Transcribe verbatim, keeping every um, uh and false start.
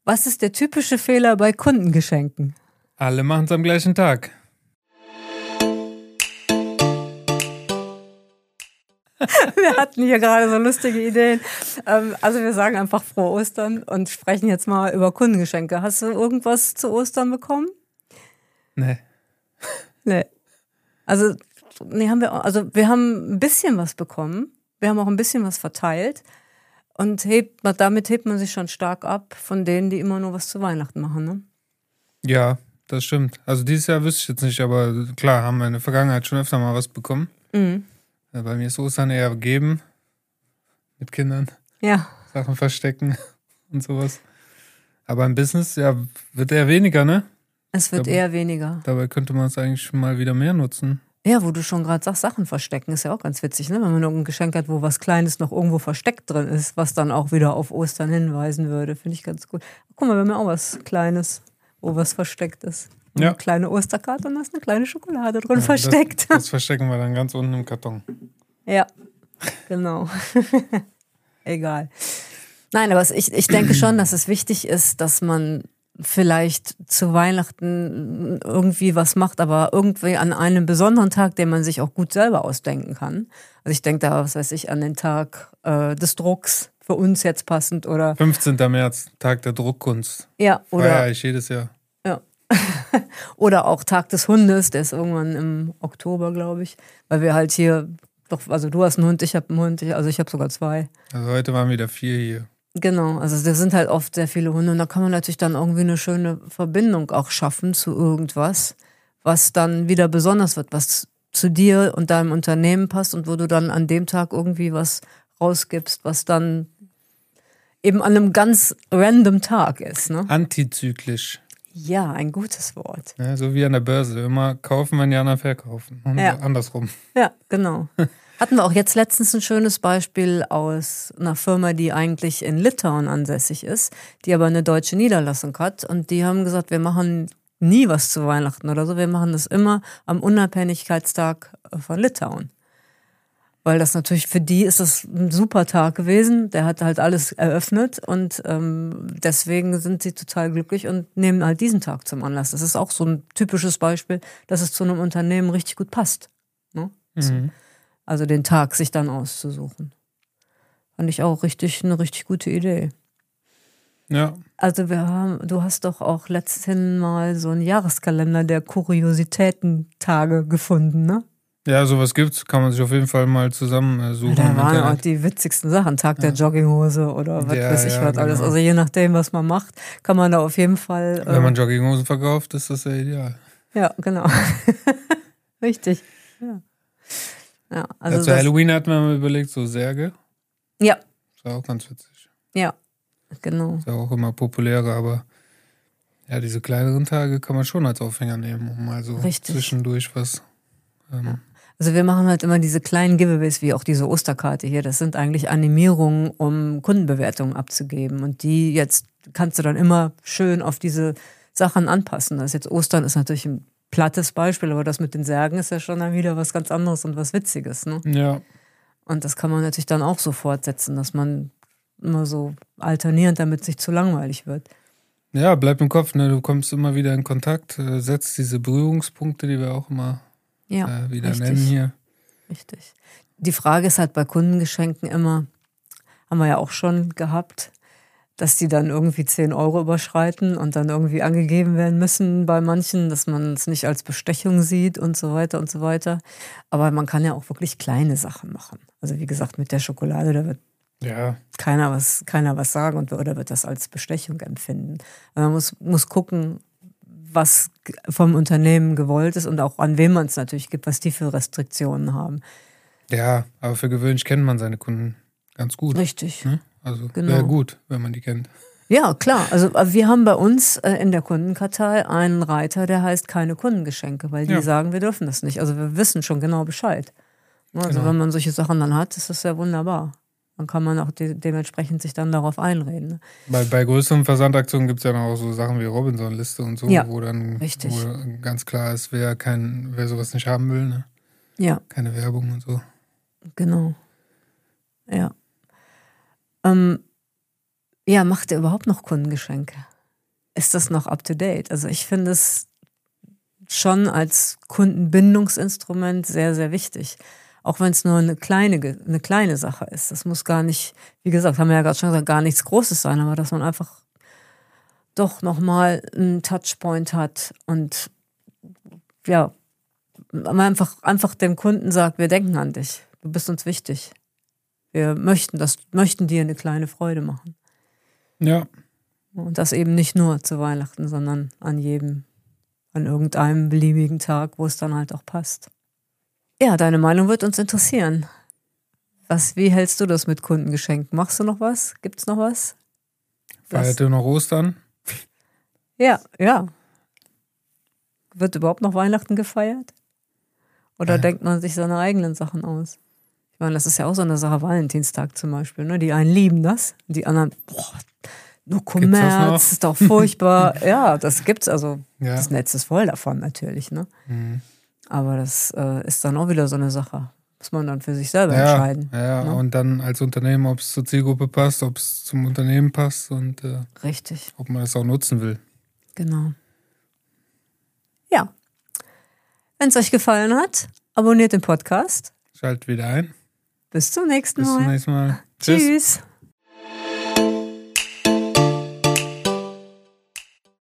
Was ist der typische Fehler bei Kundengeschenken? Alle machen es am gleichen Tag. Wir hatten hier gerade so lustige Ideen. Also wir sagen einfach frohe Ostern und sprechen jetzt mal über Kundengeschenke. Hast du irgendwas zu Ostern bekommen? Nee. Nee. Also, nee, haben wir, auch, also wir haben ein bisschen was bekommen. Wir haben auch ein bisschen was verteilt. Und hebt, damit hebt man sich schon stark ab von denen, die immer nur was zu Weihnachten machen, ne? Ja, das stimmt. Also dieses Jahr wüsste ich jetzt nicht, aber klar, haben wir in der Vergangenheit schon öfter mal was bekommen. Mhm. Ja, bei mir ist Ostern eher geben. Mit Kindern. Ja. Sachen verstecken und sowas. Aber im Business, ja, wird eher weniger, ne? Es wird dabei, eher weniger. Dabei könnte man es eigentlich mal wieder mehr nutzen. Ja, wo du schon gerade sagst, Sachen verstecken, ist ja auch ganz witzig, ne? Wenn man irgendein Geschenk hat, wo was Kleines noch irgendwo versteckt drin ist, was dann auch wieder auf Ostern hinweisen würde, finde ich ganz gut. Guck mal, wir haben ja auch was Kleines, wo was versteckt ist. Ja. Eine kleine Osterkarte und da ist eine kleine Schokolade drin Ja, versteckt. Das, das verstecken wir dann ganz unten im Karton. Ja, genau. Egal. Nein, aber ich, ich denke schon, dass es wichtig ist, dass man vielleicht zu Weihnachten irgendwie was macht, aber irgendwie an einem besonderen Tag, den man sich auch gut selber ausdenken kann. Also ich denke da, was weiß ich, an den Tag äh, des Drucks, für uns jetzt passend, oder fünfzehnten März, Tag der Druckkunst. ja, oder Feier ich jedes Jahr. ja. Oder auch Tag des Hundes, der ist irgendwann im Oktober, glaube ich, weil wir halt hier doch, also du hast einen Hund, ich habe einen Hund, ich, also ich habe sogar zwei. Also heute waren wieder vier hier. Genau, also da sind halt oft sehr viele Hunde und da kann man natürlich dann irgendwie eine schöne Verbindung auch schaffen zu irgendwas, was dann wieder besonders wird, was zu dir und deinem Unternehmen passt und wo du dann an dem Tag irgendwie was rausgibst, was dann eben an einem ganz random Tag ist, ne? Antizyklisch. Ja, ein gutes Wort. Ja, so wie an der Börse. Immer kaufen, wenn die anderen verkaufen. Und Ja. andersrum. Ja, genau. Hatten wir auch jetzt letztens ein schönes Beispiel aus einer Firma, die eigentlich in Litauen ansässig ist, die aber eine deutsche Niederlassung hat. Und die haben gesagt, wir machen nie was zu Weihnachten oder so. Wir machen das immer am Unabhängigkeitstag von Litauen. Weil das natürlich, für die ist das ein super Tag gewesen. Der hat halt alles eröffnet und ähm, deswegen sind sie total glücklich und nehmen halt diesen Tag zum Anlass. Das ist auch so ein typisches Beispiel, dass es zu einem Unternehmen richtig gut passt. Ne? Mhm. Also den Tag sich dann auszusuchen. Fand ich auch richtig, eine richtig gute Idee. Ja. Also wir haben, du hast doch auch letzthin mal so einen Jahreskalender der Kuriositätentage gefunden, ne? Ja, sowas gibt's. Kann man sich auf jeden Fall mal zusammen äh, suchen. Da im waren Internet. auch die witzigsten Sachen. Tag der Ja. Jogginghose oder was Ja, weiß ich ja, was alles. genau. Also je nachdem, was man macht, kann man da auf jeden Fall... Wenn man Äh, Jogginghosen verkauft, ist das ja ideal. ja, genau. Richtig. Ja, ja also Ja, zu das, Halloween hatten wir mal überlegt, so Särge. ja, Das war auch ganz witzig. ja, genau. Ist ja auch immer populärer, aber ja, diese kleineren Tage kann man schon als Aufhänger nehmen, um mal so Richtig. zwischendurch was... Ähm, Ja. Also wir machen halt immer diese kleinen Giveaways, wie auch diese Osterkarte hier. Das sind eigentlich Animierungen, um Kundenbewertungen abzugeben. Und die jetzt kannst du dann immer schön auf diese Sachen anpassen. Das ist jetzt Ostern ist natürlich ein plattes Beispiel, aber das mit den Särgen ist ja schon dann wieder was ganz anderes und was Witziges, ne? ja. Und das kann man natürlich dann auch so fortsetzen, dass man immer so alternierend, damit es nicht zu langweilig wird. Ja, bleib im Kopf, ne? Du kommst immer wieder in Kontakt, äh, setzt diese Berührungspunkte, die wir auch immer Ja, äh, wieder richtig. nennen hier. Richtig. Die Frage ist halt bei Kundengeschenken immer, haben wir ja auch schon gehabt, dass die dann irgendwie zehn Euro überschreiten und dann irgendwie angegeben werden müssen bei manchen, dass man es nicht als Bestechung sieht und so weiter und so weiter. Aber man kann ja auch wirklich kleine Sachen machen. Also wie gesagt, mit der Schokolade, da wird Ja, keiner was, keiner was sagen und, oder wird das als Bestechung empfinden. Man muss, muss gucken, was vom Unternehmen gewollt ist und auch an wem man es natürlich gibt, was die für Restriktionen haben. ja, aber für gewöhnlich kennt man seine Kunden ganz gut. Richtig. Ne? Also Genau. wäre gut, wenn man die kennt. Ja, klar. Also wir haben bei uns äh, in der Kundenkartei einen Reiter, der heißt keine Kundengeschenke, weil die Ja. sagen, wir dürfen das nicht. Also wir wissen schon genau Bescheid. Also Genau. wenn man solche Sachen dann hat, ist das ja wunderbar. Dann kann man auch de- dementsprechend sich dann darauf einreden. Ne? Bei, bei größeren Versandaktionen gibt es ja noch auch so Sachen wie Robinson-Liste und so, Ja, wo dann richtig. wo ganz klar ist, wer, kein, wer sowas nicht haben will. Ne? Ja, Keine Werbung und so. genau. Ja. Ähm, ja, macht ihr überhaupt noch Kundengeschenke? ist das noch up to date? Also ich finde es schon als Kundenbindungsinstrument sehr, sehr wichtig. Auch wenn es nur eine kleine, eine kleine Sache ist. Das muss gar nicht, wie gesagt, haben wir ja gerade schon gesagt, gar nichts Großes sein, aber dass man einfach doch nochmal einen Touchpoint hat und ja, man einfach, einfach dem Kunden sagt, wir denken an dich, du bist uns wichtig. Wir möchten das, möchten dir eine kleine Freude machen. Ja. Und das eben nicht nur zu Weihnachten, sondern an jedem, an irgendeinem beliebigen Tag, wo es dann halt auch passt. Ja, deine Meinung wird uns interessieren. Was, wie hältst du das mit Kundengeschenken? Machst du noch was? Gibt's noch was? Feiert ihr noch Ostern? Ja, ja. Wird überhaupt noch Weihnachten gefeiert? Oder Ja. denkt man sich seine eigenen Sachen aus? Ich meine, das ist ja auch so eine Sache, Valentinstag zum Beispiel. Ne? Die einen lieben das, die anderen, boah, nur Kommerz, ist doch furchtbar. Ja, das gibt's, also Ja. das Netz ist voll davon natürlich. Ne? Mhm. Aber das äh, ist dann auch wieder so eine Sache. Muss man dann für sich selber Ja, entscheiden. ja, ne? und dann als Unternehmen, ob es zur Zielgruppe passt, ob es zum Unternehmen passt und äh, Richtig, ob man es auch nutzen will. genau. Ja. Wenn es euch gefallen hat, abonniert den Podcast. Schaltet wieder ein. Bis zum nächsten Bis Mal. zum nächsten Mal. Tschüss. Tschüss.